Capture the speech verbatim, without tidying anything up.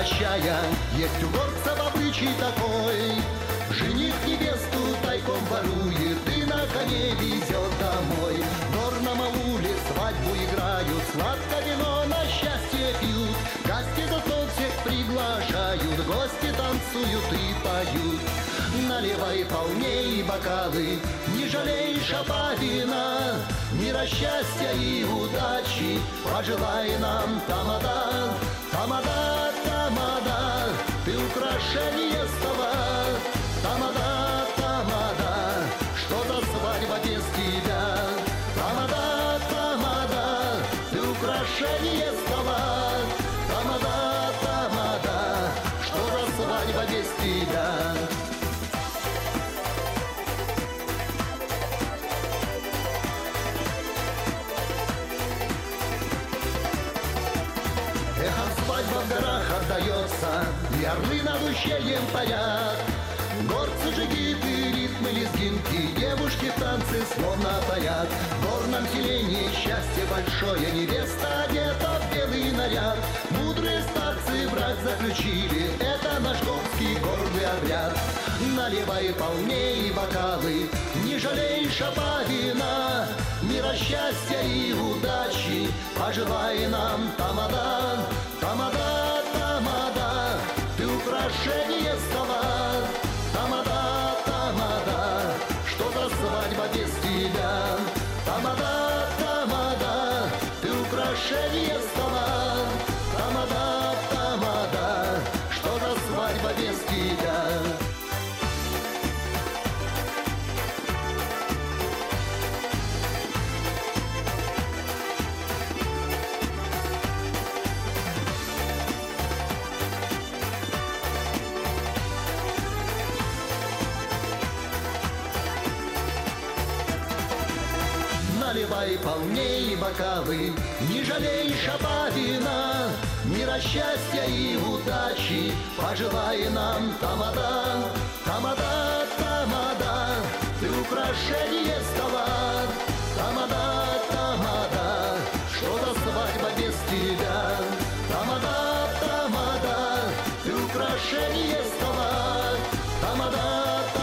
прощая, есть у горцев обычай такой. Жених невесту тайком ворует и на коне везет домой. В горном ауле свадьбу играют, сладко вино на счастье пьют. Гости за стол всех приглашают, гости танцуют и поют. Наливай полней бокалы, не жалей шапавина. Мира, счастья и удачи пожелай нам, тамада. Тамада, тамада, ты украшение стола. Тамада, тамада, что-то свадьба без тебя. Тамада, тамада, ты украшение стола. Тамада, тамада, что-то свадьба без тебя. Эхом свадьба в горах отдается, и орлы над ущельем парят. Горцы, джигиты, ритмы, лезгинки, девушки в танцы словно парят. В горном селении счастье большое, невеста одета в белый наряд. Мудрые старцы брак заключили, это наш горский гордый обряд. Наливай полней бокалы, не жалей шапавина. Мира, счастья и удачи пожелай нам, тамада. Тамада, тамада, ты украшение стола. Тамада, тамада, что-то свадьба без тебя. Тамада, тамада, ты украшение стола. Тамада, тамада, что-то свадьба без тебя. Наливай полней бокалы, не жалей шапавина. Мира, счастья и удачи пожелай нам, тамада. Тамада, тамада, ты украшение стола. Тамада, тамада, что-то свадьба без тебя. Тамада, тамада, ты украшение стола. Тамада, тамада.